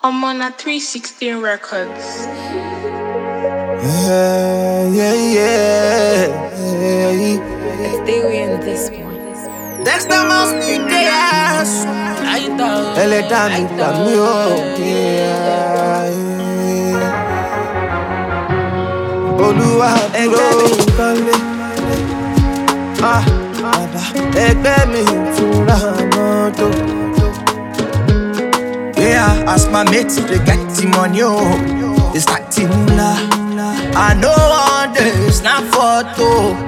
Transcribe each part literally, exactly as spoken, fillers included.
I'm on a three sixteen Records. Yeah, yeah, yeah, yeah. Stay away in this one. That's the most need the ass. Elle dá mi pra mí, Olúwa dúró kọ́lé. Ah, bàbá ẹgbẹ́ mi túnra mọ́tò. Yeah, as my mates they get the money, oh, they start to mula. I know one day it's not photo.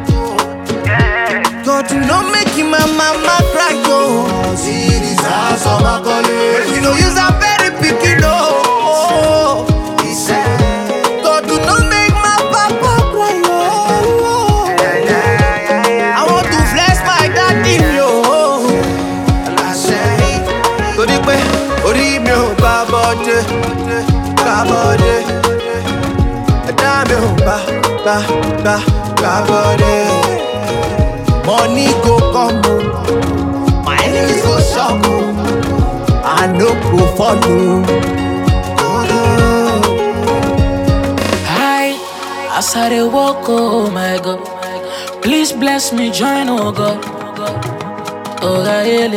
God, you know making my mama cry, oh. See this house on my college. You know you're a very picky, no. He said, God, you know make my papa cry, oh. I want to bless my daddy, oh. I say, go the way, ori mi o ba bode, ba bode. Da mi o ba, ba, ba, ba bode. Money go come, my enemies go shock, I no go follow. Hi, as I dey walk, oh my God, please bless me, join, oh God. Oh God,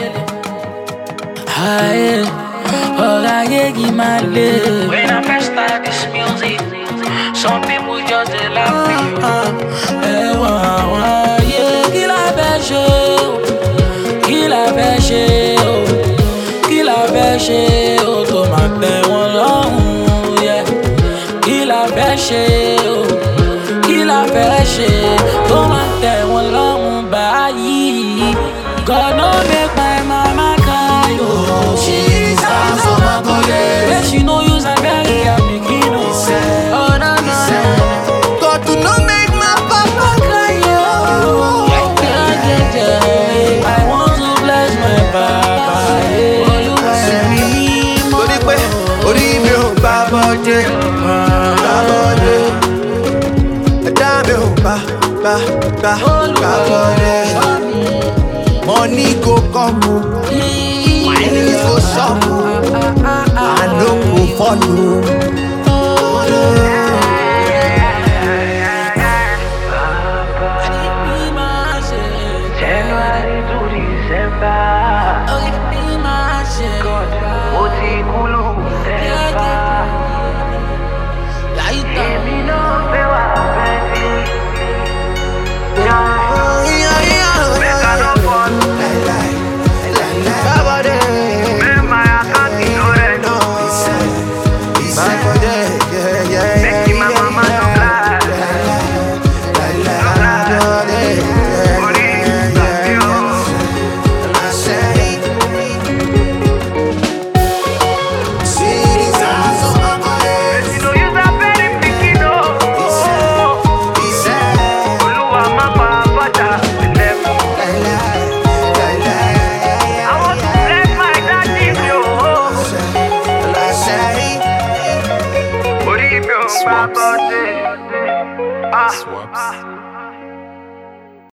hi, oh God, give my life. When I first start this music, some people just they laugh me. Hey, wow, wow, yeah. Kí la fẹ́ ṣe o, kí la fẹ́ ṣe o, kí la fẹ́ ṣe o tó máa tẹ́ wọn lọ́rùn, yeah. Kí la fẹ́ ṣe o, kí la fẹ́ ṣe tó máa tẹ́ wọn lọ́rùn báyìí. God no make my mama cry, oh. She's house on my body. Where she no use her belly and begin, oh. Oh, no, no, no. God do not make my papa cry, oh. Yeah, yeah, yeah. I want to bless my papa, yeah. Olúwa ẹ̀mí mímọ́. Torí pé orí mi ò bá bọ́dé, bá bọ́dé. Ẹ̀dá mi ò bá, bá, bá, bá bọ́dé. Money go come, my enemies go shop, I no go follow. January to December, ó ti kú lù December. Èmi náà fẹ́ wà bẹ́ẹ̀ Make I no fall. Bá bọ́dé, Make my account no red. bá bọ́dé, yeah, yeah, yeah. Make my mama no cry. Orí ìgbàgbé o. You know you are very picky, no. Olúwa má pa bọ́dà sílẹ̀ fún. I want to bless my daddy, yo. Orí mi ò bá bọ́dé. Ah.